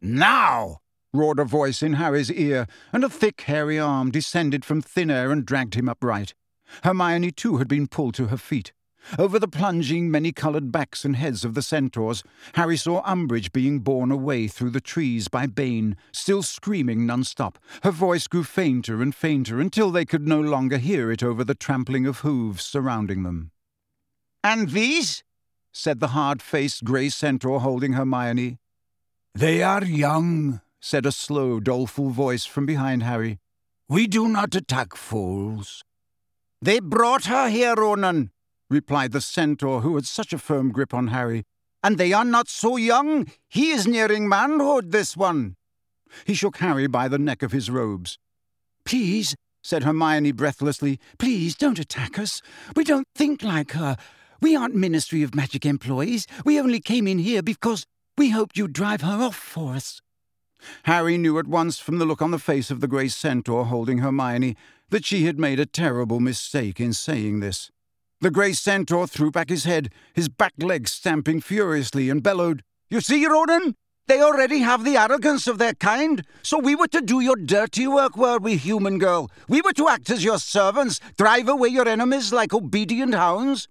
"Now!" roared a voice in Harry's ear, and a thick, hairy arm descended from thin air and dragged him upright. Hermione, too, had been pulled to her feet. Over the plunging, many-coloured backs and heads of the centaurs, Harry saw Umbridge being borne away through the trees by Bane, still screaming non-stop. Her voice grew fainter and fainter until they could no longer hear it over the trampling of hooves surrounding them. "And these?" said the hard-faced grey centaur holding Hermione. "They are young," said a slow, doleful voice from behind Harry. "We do not attack fools." "They brought her here, Ronan," replied the centaur who had such a firm grip on Harry. "And they are not so young. He is nearing manhood, this one." He shook Harry by the neck of his robes. "Please," said Hermione breathlessly, "please don't attack us. We don't think like her. We aren't Ministry of Magic employees. We only came in here because we hoped you'd drive her off for us." Harry knew at once from the look on the face of the grey centaur holding Hermione that she had made a terrible mistake in saying this. The grey centaur threw back his head, his back legs stamping furiously, and bellowed, "You see, Ronan? They already have the arrogance of their kind. So we were to do your dirty work, were we, human girl? We were to act as your servants, drive away your enemies like obedient hounds?"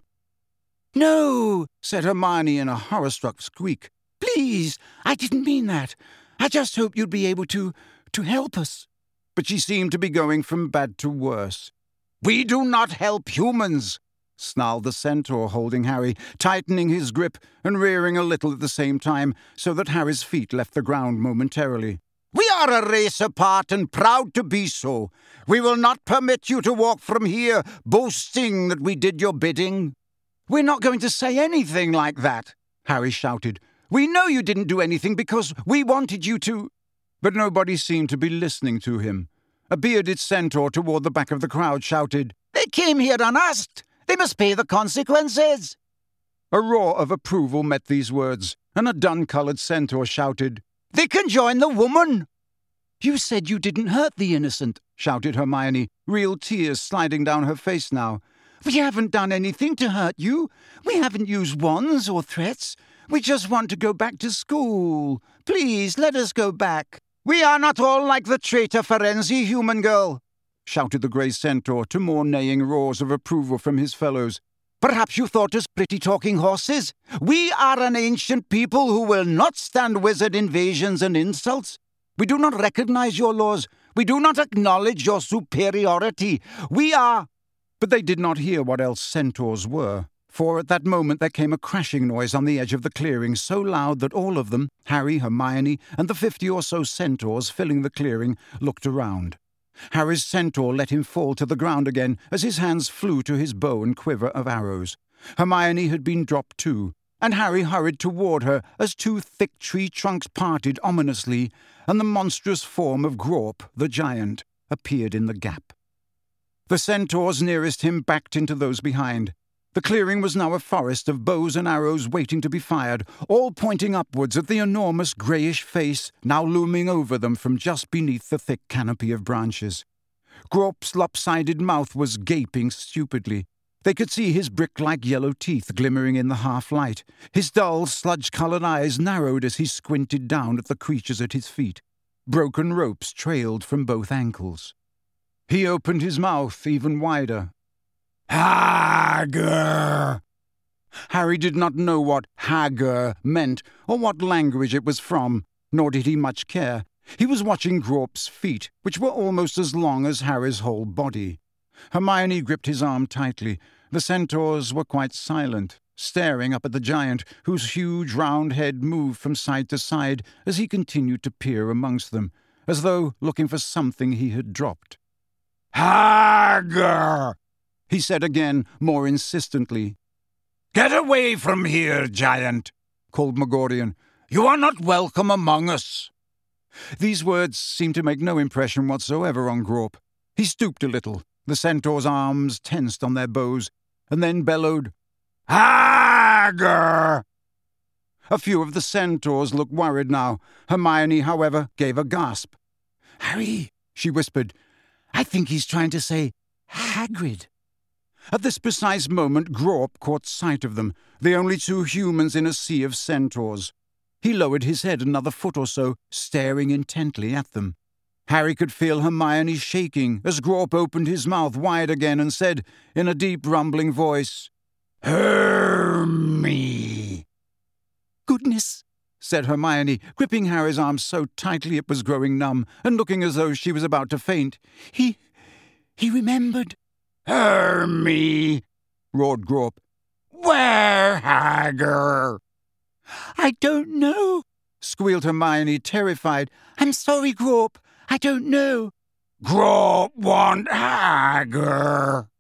"No," said Hermione in a horror-struck squeak. "Please, I didn't mean that. I just hoped you'd be able to help us." But she seemed to be going from bad to worse. "We do not help humans," snarled the centaur holding Harry, tightening his grip and rearing a little at the same time, so that Harry's feet left the ground momentarily. "We are a race apart and proud to be so. We will not permit you to walk from here boasting that we did your bidding." "We're not going to say anything like that," Harry shouted. "We know you didn't do anything because we wanted you to—" But nobody seemed to be listening to him. A bearded centaur toward the back of the crowd shouted, "They came here unasked. They must pay the consequences." A roar of approval met these words, and a dun-coloured centaur shouted, "They can join the woman." "You said you didn't hurt the innocent," shouted Hermione, real tears sliding down her face now. "We haven't done anything to hurt you. We haven't used wands or threats. We just want to go back to school. Please, let us go back." "We are not all like the traitor Firenze, human girl," shouted the grey centaur to more neighing roars of approval from his fellows. "Perhaps you thought us pretty talking horses? We are an ancient people who will not stand wizard invasions and insults. We do not recognize your laws. We do not acknowledge your superiority. We are—" But they did not hear what else centaurs were, for at that moment there came a crashing noise on the edge of the clearing so loud that all of them, Harry, Hermione, and the 50 or so centaurs filling the clearing, looked around. Harry's centaur let him fall to the ground again as his hands flew to his bow and quiver of arrows. Hermione had been dropped too, and Harry hurried toward her as 2 thick tree trunks parted ominously, and the monstrous form of Grawp, the giant, appeared in the gap. The centaurs nearest him backed into those behind. The clearing was now a forest of bows and arrows waiting to be fired, all pointing upwards at the enormous greyish face now looming over them from just beneath the thick canopy of branches. Grawp's lopsided mouth was gaping stupidly. They could see his brick-like yellow teeth glimmering in the half-light. His dull, sludge-coloured eyes narrowed as he squinted down at the creatures at his feet. Broken ropes trailed from both ankles. He opened his mouth even wider. "Hager!" Harry did not know what Hager meant or what language it was from, nor did he much care. He was watching Grawp's feet, which were almost as long as Harry's whole body. Hermione gripped his arm tightly. The centaurs were quite silent, staring up at the giant, whose huge round head moved from side to side as he continued to peer amongst them, as though looking for something he had dropped. "Hager!" he said again, more insistently. "Get away from here, giant," called Megorian. "You are not welcome among us." These words seemed to make no impression whatsoever on Grawp. He stooped a little, the centaur's arms tensed on their bows, and then bellowed, "Hager!" A few of the centaurs looked worried now. Hermione, however, gave a gasp. "Harry," she whispered, "I think he's trying to say Hagrid." At this precise moment, Grawp caught sight of them, the only 2 humans in a sea of centaurs. He lowered his head another foot or so, staring intently at them. Harry could feel Hermione shaking as Grawp opened his mouth wide again and said, in a deep, rumbling voice, "Hermy!" "Goodness!" said Hermione, gripping Harry's arm so tightly it was growing numb, and looking as though she was about to faint. He remembered." "Hermy!" roared Grawp. "Where, Hagger?" "I don't know," squealed Hermione, terrified. "I'm sorry, Grawp. I don't know." "Grawp want Hagger."